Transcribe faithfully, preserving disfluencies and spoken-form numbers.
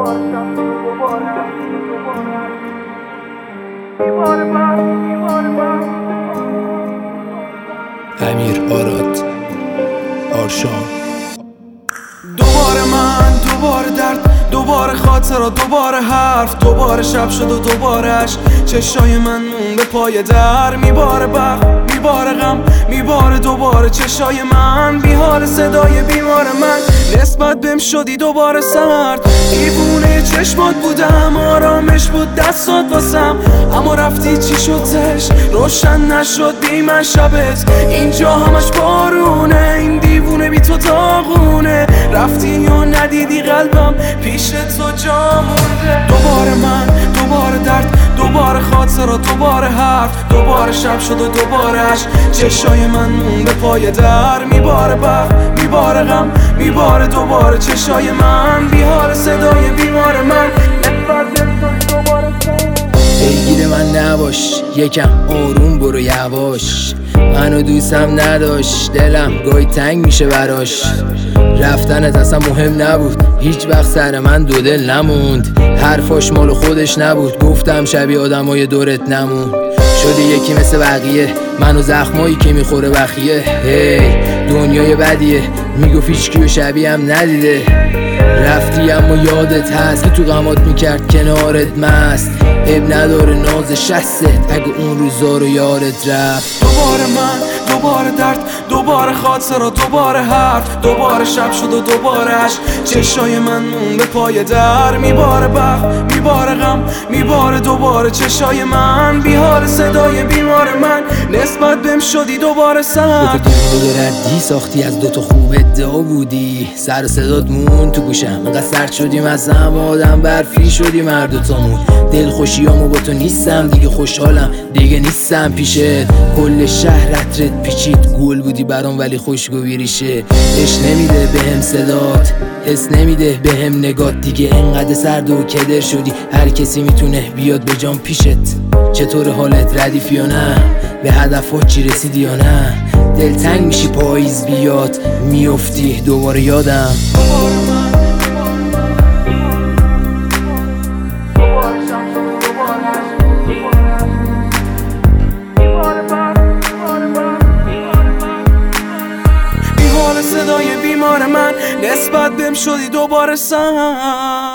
امیر آراد آرشان. دوباره من، دوباره درد، دوباره خاطرات، دوباره حرف، دوباره شب شد و دوبارهش چشای من مون به پای در. میباره برق، میباره غم، میباره دوباره چشای من، بیحال صدای بیمار من. نسبت بهم شدی دوباره سرد، دیوونه چشمات بودم، آرامش بود دستات واسم، اما رفتی چی شد زش روشن نشد بی من شبت. اینجا همش بارونه، این دیوونه بی تو داغونه، رفتی یا ندیدی قلبم پیش تو جا مونده. دوباره من، دوباره درد، دوباره خاطرات، دوباره حرف، دوباره شب شد و دوبارهش چشای من مون به پای در. میباره برق، میباره غم، میباره دوباره چشای من، بیحال صدای بیمار من. پیگیر من نباش، یکم آروم برو یواش، منو دوستم نداشت، دلم گاهی تنگ میشه براش. رفتنت اصلا مهم نبود، هیچ وقت سر من دو دل نموند، حرفاش مال خودش نبود، گفتم شبیه آدمای دورت نمون. شدی یکی مثل بقیه، منو زخمایی که میخوره بخیه. هی دنیای بدیه، میگفت هیچ کیو شبیه هم ندیده. رفتی اما یادت هست که تو غمات میکرد کنارت مست، عیب نداره ناز شست اگه اون روزا رو یادت رفت. دوباره من، دوباره درد، دوباره خاطرات، دوباره حرف، دوباره شب شد و دوبارهش چشای من مون به پای در. میباره برق، میباره غم، میباره دوباره چشای من، بیحال صدای بیمار من. نسبت بهم شدی دوباره سرد، دوتا ردی ساختی از دوتا خوب ادعا بودی، سر صدات مون تو گوشم، انقدر سرد شدیم از هم آدم برفی شدیم هر دوتامون. دل خوشیامو با تو نیستم دیگه، خوشحالم دیگه نیستم پیشت. کل شهر عطرت پیچید، گل بودی برام ولی خوشگو ریشه. اش نمیده بهم صدات، حس نمیده بهم نگات، دیگه انقدر سرد و کدر شدی هر کسی میتونه بیاد به جام پیشت. چطور حالت ردیف یا نه؟ به هدفات چی رسیدی یا نه؟ دلتنگ میشی پاییز بیاد، میافتی دوباره یادم. صدای بیمار من، نسبت بهم شدی دوباره سرد.